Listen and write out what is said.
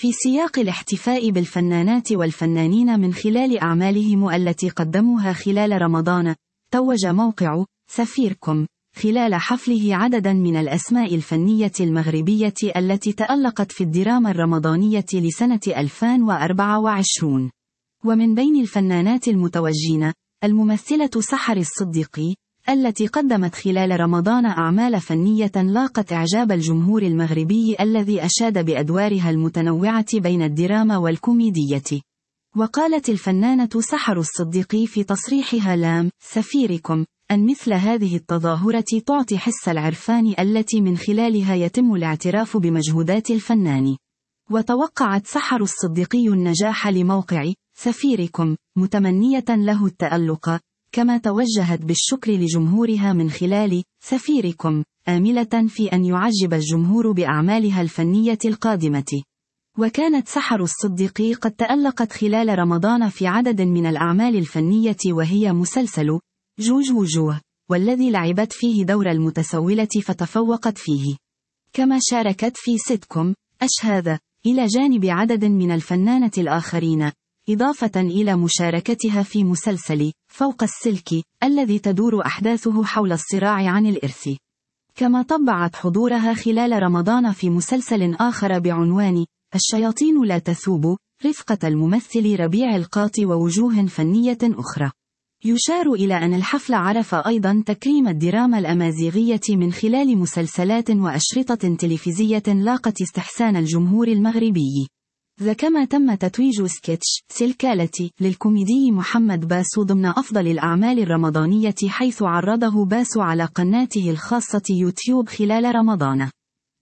في سياق الاحتفاء بالفنانات والفنانين من خلال أعمالهم التي قدموها خلال رمضان، توج موقع سفيركم خلال حفله عددا من الأسماء الفنية المغربية التي تألقت في الدراما الرمضانية لسنة 2024. ومن بين الفنانات المتوجين، الممثلة سحر الصديقي، التي قدمت خلال رمضان أعمال فنية لاقت إعجاب الجمهور المغربي الذي أشاد بأدوارها المتنوعة بين الدراما والكوميدية. وقالت الفنانة سحر الصديقي في تصريحها لام سفيركم أن مثل هذه التظاهرة تعطي حس العرفان التي من خلالها يتم الاعتراف بمجهودات الفنان. وتوقعت سحر الصديقي النجاح لموقع سفيركم متمنية له التألق، كما توجهت بالشكر لجمهورها من خلال سفيركم، آملة في أن يعجب الجمهور بأعمالها الفنية القادمة. وكانت سحر الصديقي قد تألقت خلال رمضان في عدد من الأعمال الفنية، وهي مسلسل جوج وجوه، والذي لعبت فيه دور المتسولة فتفوقت فيه. كما شاركت في سيتكم أشهاذ إلى جانب عدد من الفنانة الآخرين، إضافة إلى مشاركتها في مسلسل فوق السلك الذي تدور أحداثه حول الصراع عن الإرث. كما طبعت حضورها خلال رمضان في مسلسل آخر بعنوان الشياطين لا تثوب، رفقة الممثل ربيع القاطي ووجوه فنية أخرى. يشار إلى أن الحفل عرف أيضا تكريم الدراما الأمازيغية من خلال مسلسلات وأشرطة تلفزية لاقت استحسان الجمهور المغربي. كما تم تتويج سكتش سلكالة للكوميدي محمد باسو ضمن أفضل الأعمال الرمضانية، حيث عرضه باسو على قناته الخاصة يوتيوب خلال رمضان.